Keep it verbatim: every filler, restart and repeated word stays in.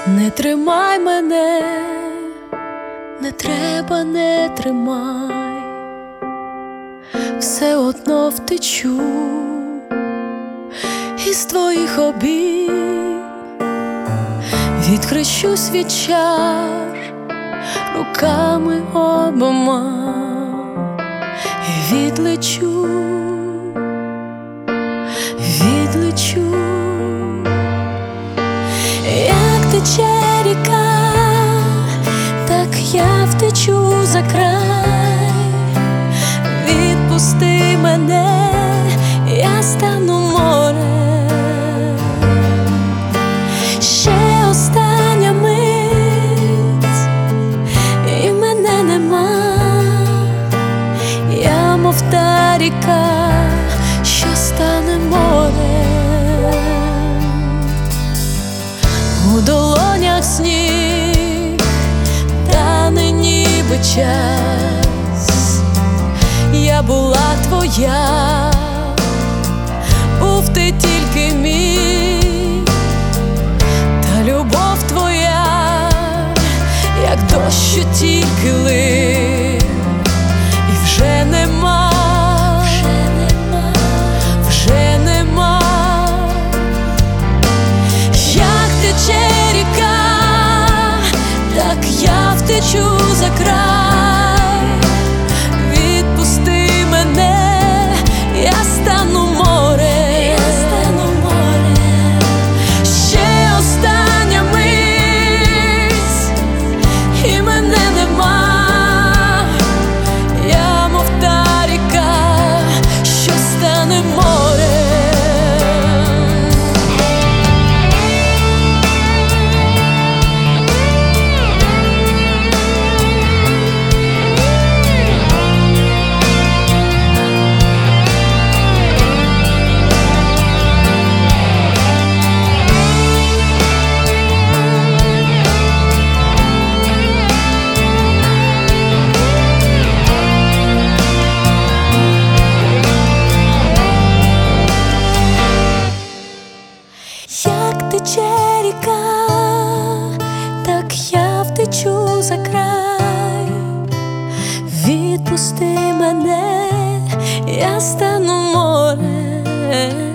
Не тримай мене, не треба, не тримай, все одно втечу із твоїх обійм, відхрещусь від чар руками обома і відлечу, відлечу. Як тече ріка, так я втечу за край. Відпусти мене, я стану морем. Ще остання мить, і мене нема. Я мов та ріка, що стане морем. У долонях сніг, тане ніби час. Я була твоя, був ти тільки мій, та любов твоя, як дощ, що тільки лив, і вже нема, вже нема, вже нема. Як тече ріка, так я втечу за край. Відпусти мене, я стану морем, я стану морем. Ще остання мить, і мене нема. Я мов та ріка, що стане морем. Як тече ріка, так я втечу за край. Відпусти мене, я стану морем.